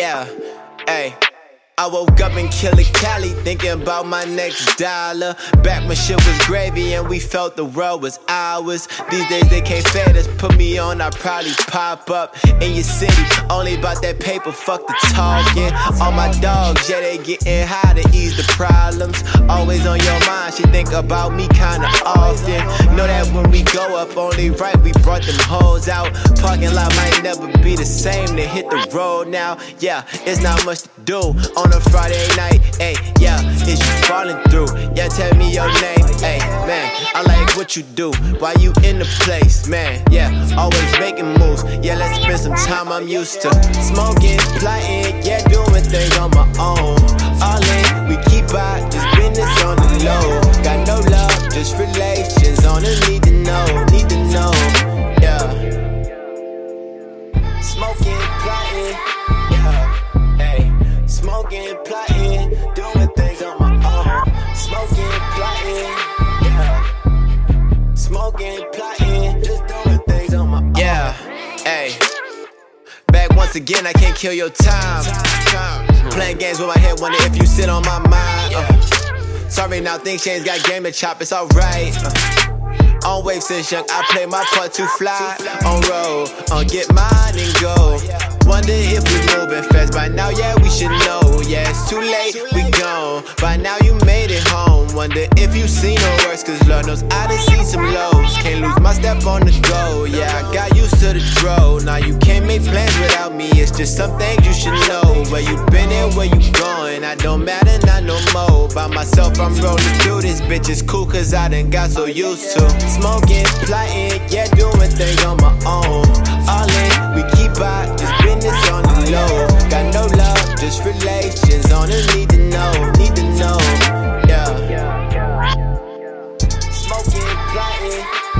Yeah, ayy. I woke up in Killer Cali, thinking about my next dollar. Back when shit was gravy and we felt the world was ours. These days they can't fade us, put me on, I'll probably pop up in your city. Only about that paper, fuck the talking. All my dogs, yeah, they getting high to ease the problems. Always on your mind, she think about me kinda often. Know that when we go up, only right, we brought them hoes out. Parking lot might never be the same, they hit the road now. Yeah, it's not much to do on a Friday night, ayy, yeah, is you falling through? Yeah, tell me your name, ayy, man, I like what you do, why you in the place, man, yeah, always making moves, yeah, let's spend some time I'm used to. Smoking, plotting, yeah, doing things on my own. All in, we keep out, just business on the low. Got no love, just relations on the need to know, yeah. Smoking, plotting, yeah. Smoking, plotting, doing things on my own. Smoking, plotting, yeah. Smoking, plotting, just doing things on my own. Yeah, ayy. Back once again, I can't kill your time. Playing games with my head, wonder if you sit on my mind. Sorry now, things change, got game to chop, it's alright. On wave since young, I play my part to fly. On road, get mine and go. Wonder if we moving fast by now, yeah, we should know. Yeah, it's too late, we gone. By now you made it home. Wonder if you seen no worse, cause Lord knows I done seen some lows. Can't lose my step on the go. Yeah, I got used to the dro. Now you can't make plans without me. It's just some things you should know. Where you been and where you going, I don't matter, not no more. By myself, I'm rolling through this bitch. It's cool cause I done got so used to smoking, plotting, yeah, doing things on my own. All in, we keep out, just business on the low. Got no love, just relations on the need to know, yeah. Smoking, plotting.